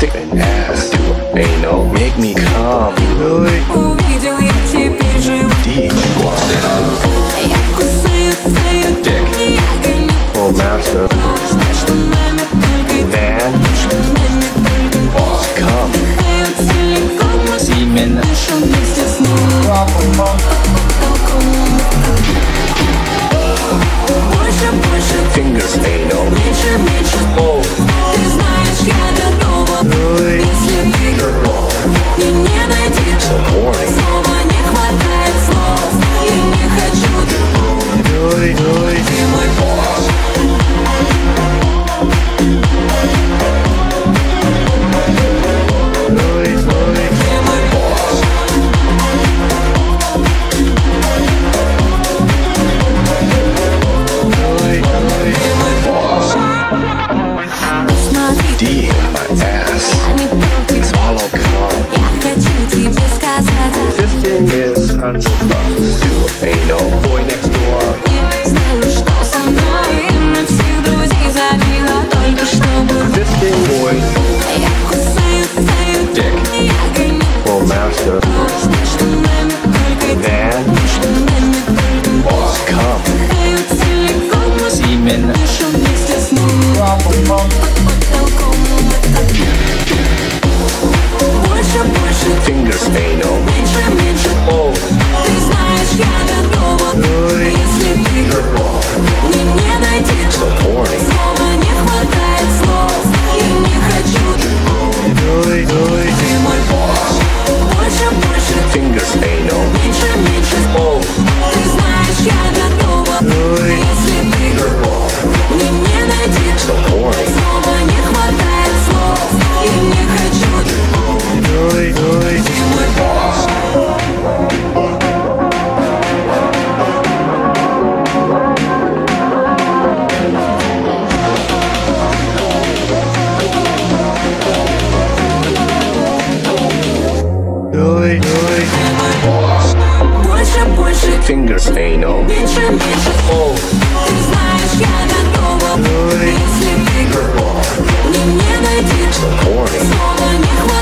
take an ass to anal, make me come. Really? Увидел я теперь живу. D. Я кусаю твою Dick. я гоню. Oh, master. Между нами только Van. нами только Come. дыхаю целиком. Semen. Дышу вместе с ним. Больше, больше, Fingers anal. меньше, меньше. Oh. Ты знаешь, я готова. Really? Если ты и не найдешь, So horny. снова не хватает слов. Я не хочу. Really? Really? Ты мой босс. Really? Really? Ты мой босс. Really? Really? Ты мой босс. Смотри, D. My ass. я не против. Swallow cum. Я хочу тебе сказать. Fisting is unsupposed to anal. Boy next door. Я знаю, что со мной. На всех друзей забила только чтобы. Fisting boy. Я кусаю твою Dick. я гоню. Oh, master. Между нами только Van. между нами только Come. дыхаю целиком. Semen. Дышу вместе с ним. Под потолком. Больше, больше, Fingers anal. меньше, меньше. Oh. Ты знаешь, я готова. Really? Если ты не найдешь, So horny. снова не хватает слов. Я не хочу. Really? Really? Ты мой босс. Больше, больше, Fingers anal. меньше, меньше. Oh. Ты знаешь, я готова. Really? Если ты не найдешь, So horny. снова не хватает слов. Я не хочу. Really? Really? Ты мой босс. Really? Really? Ты мой босс. Больше, больше, Fingers anal. меньше, меньше. Oh. Ты знаешь, я готова. Really? Если ты не найдешь, So horny. снова не хватает